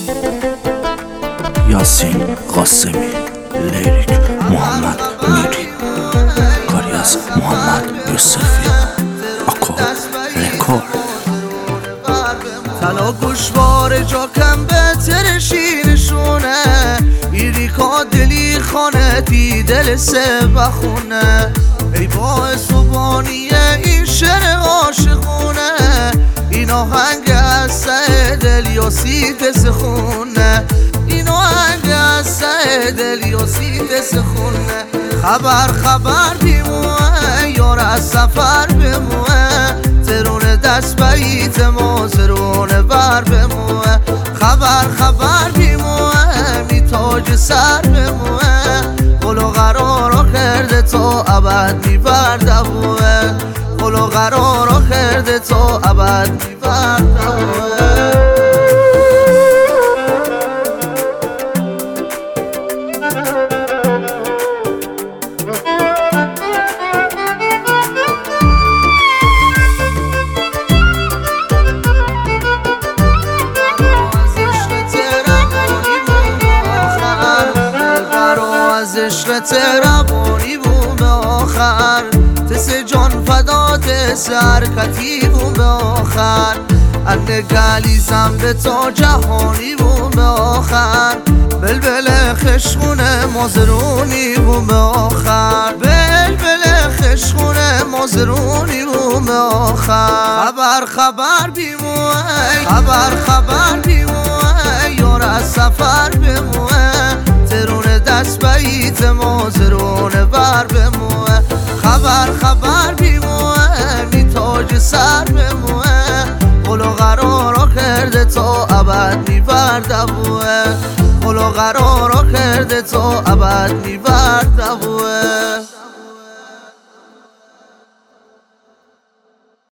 یاسین قاسمی، لیریک محمد میری، کاری از محمد یوسفی، آکورد رکورد. تلا گوشوار جا کم بهتر شیرشونه، ایری کا دلی خانه دی دل سه بخونه. ای باعث و بانیه این شعر عاشقونه، این آهنگ از سه دل یاسین سخونه، این آهنگ از سه دل یاسین سخونه. خبر بیموه یار از سفر بموه، ترون دست بیت ما زرون بر بموه. خبر بیموه می تاج سر بموه، قلو قرارا کرده تا ابد می بردموه، قلو قرارا کرده تا ابد می بردموه. عشقت روانی بوم به آخر، تس جان فدات سرکتی بوم به آخر. اندگلیزم به تا جهانی بوم به آخر، بلبل خشخونه مازرونی بوم به آخر، بلبل خشخونه مازرونی بوم به آخر. خبر بیموه خبر بیموه یار از سفر بموه، ترون دست بیت ما زرون بر بموه. خبر بیموه می تاج سر بموه، قلو قرارا کرده تا ابد می بردموه، قلو قرارا کرده تا ابد می بردموه.